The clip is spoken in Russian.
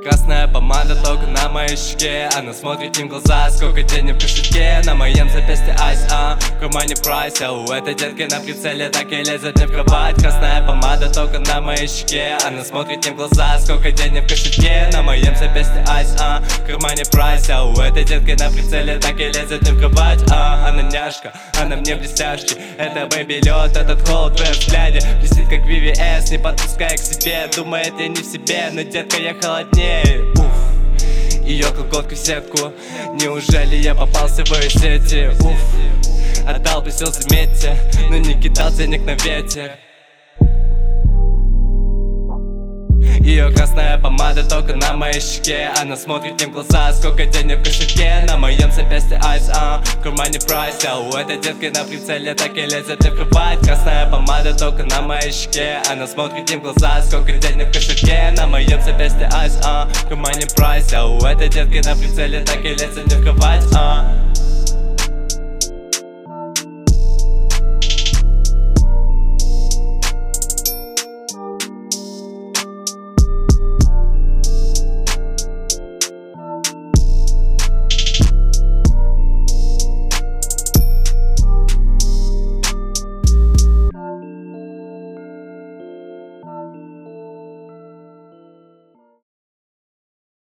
Красная помада только на моей щеке. Она смотрит им в глаза, сколько денег в кошельке. На моем запястье айс, в кармане прайс. У этой детки на прицеле так и лезет мне в кровать. Красная помада только на моей щеке. Она смотрит мне в глаза, сколько денег в кошельке. На моем запястье айс, в кармане прайс. У этой детки на прицеле так и лезет мне в кровать. Она няшка, она мне блестящий. Это бэйби лед, этот холод в твоем взгляде. Блестит как VVS, не подпускай к себе. Думает я не в себе, но детка я холоднее. Ее колготку в сетку. Неужели я попался в ее сети? Отдал бы все, заметьте, но не кидал денег на ветер. Ее красная помада только на моей щеке. Она смотрит мне в глаза, сколько денег в кошельке. На моем запястье айс, в кармане прайс. У этой детки на прицеле так и лезет мне в кровать. Красная помада только на моей щеке. Она смотрит мне в глаза, сколько денег в кошельке. На моем запястье айс, в кармане прайс. У этой детки на прицеле так и лезет мне в кровать.